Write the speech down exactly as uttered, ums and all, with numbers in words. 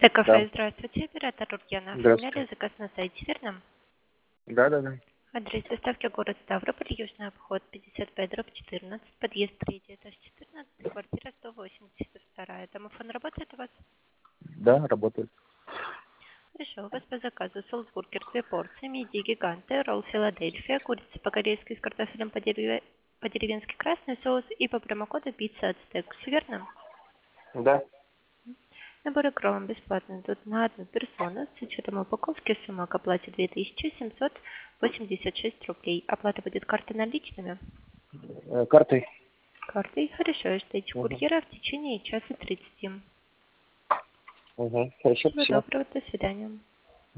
Т-кафе, Да. здравствуйте, оператор Рургена. Здравствуйте. Оформляли заказ на сайте, верно? Да, да, да. Адрес доставки город Ставрополь, Южный обход, пятьдесят пять дробь четырнадцать, подъезд третий, этаж четырнадцать, квартира сто восемьдесят два. Домофон работает у вас? Да, работает. Хорошо, у вас по заказу соусбургер, две порции, мидии гиганты, ролл Филадельфия, курица по-корейски с картофелем по-дереве- по-деревенски красный соус и по промокоду пицца ацтек. Все верно? Да. Набор икром бесплатный тут на одну персону. С учетом упаковки сумма к оплате две тысячи семьсот восемьдесят шесть рублей. Оплата будет картой наличными. Э, картой. Картой. Хорошо, ждите Угу. курьера в течение часа тридцати. Угу. Хорошо, Всего спасибо. доброго, до свидания.